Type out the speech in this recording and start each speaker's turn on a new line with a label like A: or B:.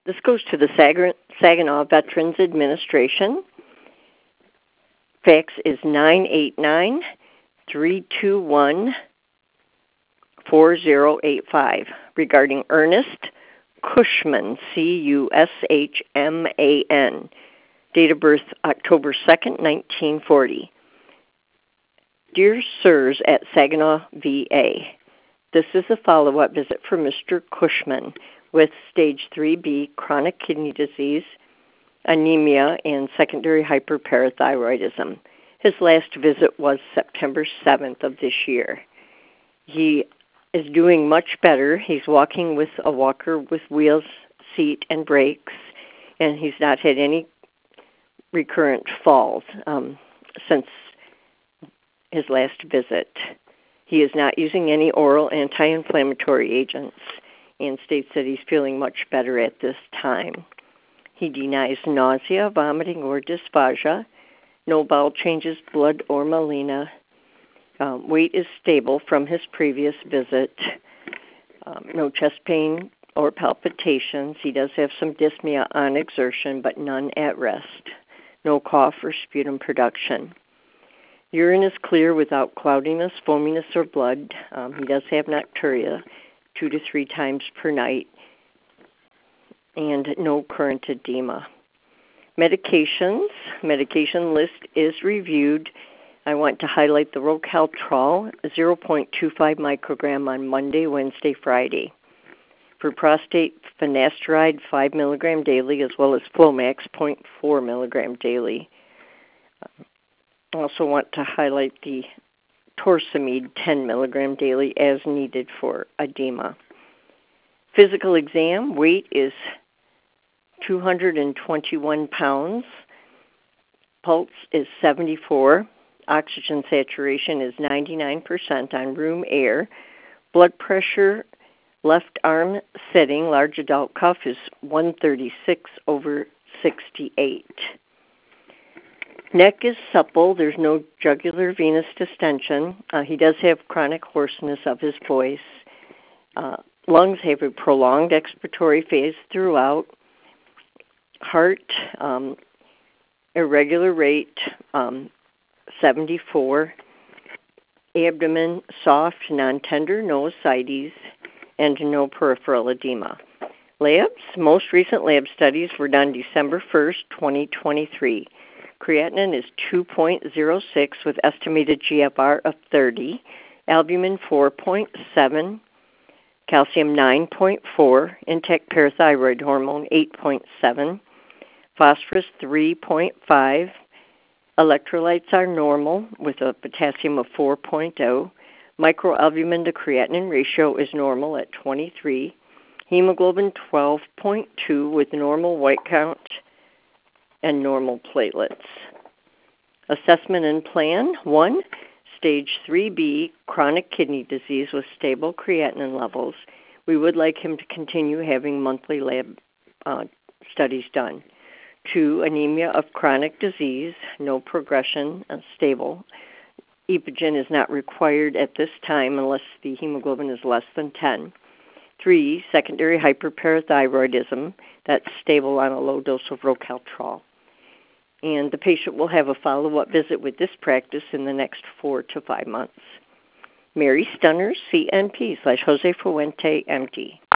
A: This goes to the Saginaw Veterans Administration. Fax is 989-321-4085 regarding Ernest Cushman, Cushman. Date of birth October 2nd, 1940. Dear Sirs at Saginaw VA, this is a follow-up visit for Mr. Cushman with stage 3B chronic kidney disease, anemia, and secondary hyperparathyroidism. His last visit was September 7th of this year. He is doing much better. He's walking with a walker with wheels, seat, and brakes, and he's not had any recurrent falls since his last visit. He is not using any oral anti-inflammatory agents and states that he's feeling much better at this time. He denies nausea, vomiting, or dysphagia, no bowel changes, blood, or melena. Weight is stable from his previous visit. No chest pain or palpitations. He does have some dyspnea on exertion, but none at rest. No cough or sputum production. Urine is clear without cloudiness, foaminess, or blood. He does have nocturia 2 to 3 times per night, and no current edema. Medications. Medication list is reviewed. I want to highlight the Rocaltrol, 0.25 microgram on Monday, Wednesday, Friday. For prostate, finasteride, 5 milligram daily, as well as Flomax, 0.4 milligram daily. I also want to highlight the Torsemide, 10 milligram daily, as needed for edema. Physical exam, weight is 221 pounds. Pulse is 74. Oxygen saturation is 99% on room air. Blood pressure, left arm sitting, large adult cuff is 136/68. Neck is supple. There's no jugular venous distension. He does have chronic hoarseness of his voice. Lungs have a prolonged expiratory phase throughout. Heart, irregular rate, 74. Abdomen, soft, non-tender, no ascites, and no peripheral edema. Labs, most recent lab studies were done December 1st, 2023. Creatinine is 2.06 with estimated GFR of 30, albumin 4.7, calcium 9.4, intact parathyroid hormone 8.7, phosphorus 3.5, electrolytes are normal with a potassium of 4.0, microalbumin to creatinine ratio is normal at 23, hemoglobin 12.2 with normal white count and normal platelets. Assessment and plan. 1, stage 3B, chronic kidney disease with stable creatinine levels. We would like him to continue having monthly lab studies done. 2, anemia of chronic disease, no progression, stable. Epogen is not required at this time unless the hemoglobin is less than 10. 3, secondary hyperparathyroidism, that's stable on a low dose of Rocaltrol. And the patient will have a follow-up visit with this practice in the next 4 to 5 months. Mary Stunner, CNP /Jose Fuente, MD.